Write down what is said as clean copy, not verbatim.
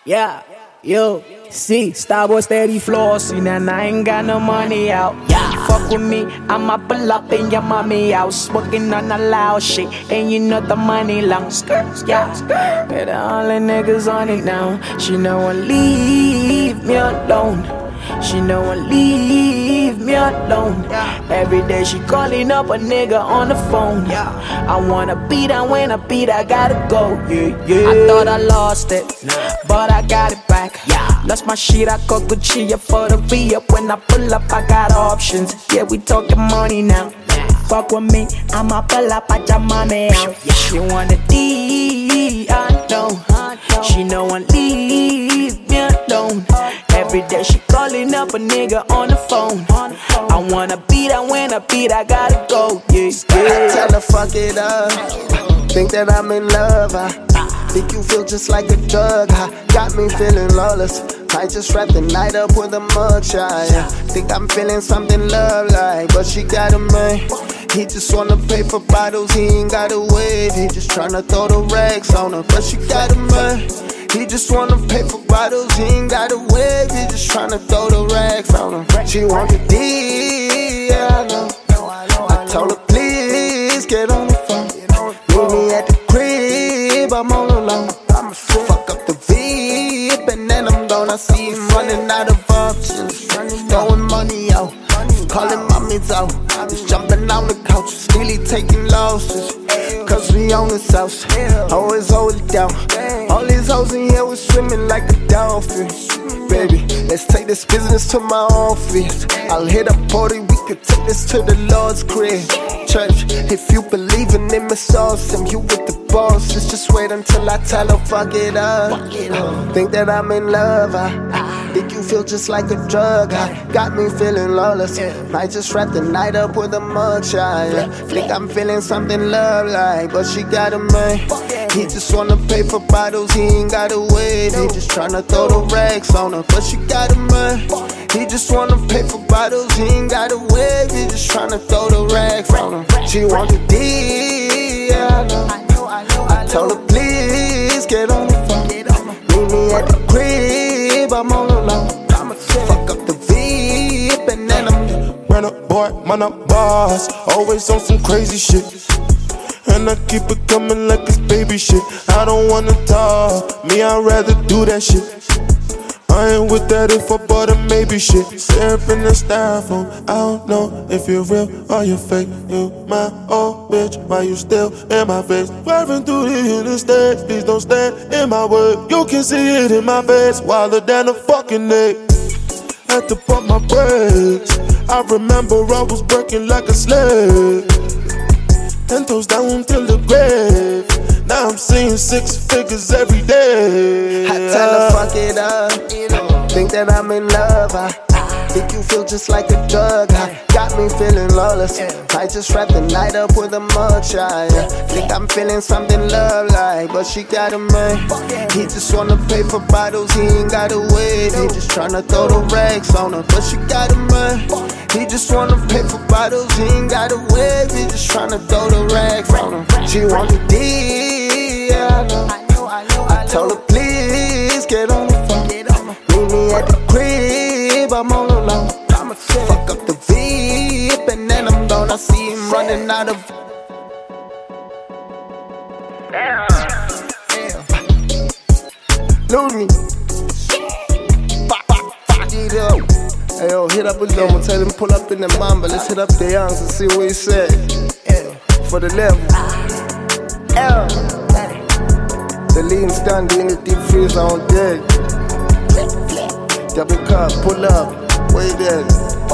Yeah, yo, see, Starboy steady flossing and I ain't got no money out. Yeah, fuck with me, I'ma pull up in your mommy house, smoking on the loud shit, and you know the money long. Yeah, better all the niggas on it now. She know I leave me alone. She know I leave me alone. Every day she calling up a nigga on the phone. I wanna beat, I when I beat, I gotta go. I thought I lost it, but I got it back. Lost my shit, I got Gucci for the re-up. When I pull up, I got options. Yeah, we talking money now. Fuck with me, I'ma pull up, I jump money out. She wanna D, I know. She know I leave me alone. Every day she calling up a nigga on the phone. I wanna beat, I when I beat, I gotta go. Yeah. I tell her fuck it up. Think that I'm in love. I think you feel just like a drug. Got me feeling lawless. Might just wrap the night up with a mugshot. Think I'm feeling something love-like, but she got a man. He just wanna pay for bottles, he ain't gotta wait. He just tryna throw the racks on her, but she got a man. He just wanna pay for bottles, he ain't gotta wait. He just tryna throw the racks on her. She want the D, yeah, I know. I told her please get on the phone. Meet me at the crib, I'm all alone. Fuck up the VIP and then I'm gonna see him running out of options. Throwing money out, calling mommies out. Just jumping on the couch, really taking losses. Cause we on this house, always hold it down. All these hoes in here was swimming like a dolphin. Baby, let's take this business to my office. I'll hit a party, we could take this to the Lord's crib. Church, if you believin' in Miss Awesome, you with the bosses. Just wait until I tell her fuck it up. Think that I'm in love. I think you feel just like a drug. Got me feeling lawless. Might just wrap the night up with a mugshot. Think I'm feeling something love-like, but she got a man. He just wanna pay for bottles, he ain't gotta wait. He just tryna throw the racks on her, but she got a man. He just wanna pay for bottles, he ain't gotta wait. He just tryna throw the racks on her. She want the D, yeah, I know. I told her please get on the phone. Meet me at the crib, I'm all alone. Fuck up the VIP and then I'm Run up, boy, man up boss. Always on some crazy shit. And I keep it coming like it's baby shit. I don't wanna talk, me I'd rather do that shit. I ain't with that if I bought a maybe shit. Syrup in the styrofoam, I don't know if you're real or you're fake. You my old bitch, why you still in my face? Driving through the interstate, please don't stand in my way. You can see it in my face, wilder than a fucking egg. Had to pump my brakes, I remember I was working like a slave. 10 toes down till the grave. Now I'm seeing 6 figures every day. I tell her fuck it up. Think that I'm in love. I think you feel just like a drug. Got me feeling lawless. Might just wrap the night up with a mugshot. Think I'm feeling something love-like, but she got a man. He just wanna pay for bottles, he ain't gotta wait. He just tryna throw the racks on her, but she got a man. He just wanna pay for bottles, he ain't gotta wait. He just tryna throw the racks on her. She want the D, yeah, I know. I told her please get on the phone. Meet me at the crib, I'm all alone. Fuck up the VIP and then I'm gonna see him running out of. Lose me. Fuck it up. Hey yo, hit up with them, tell him pull up in the Mamba. Let's hit up the Youngs and see what he said. For the level. The lean standing in the deep freezer on deck. Double cup, pull up, wait there.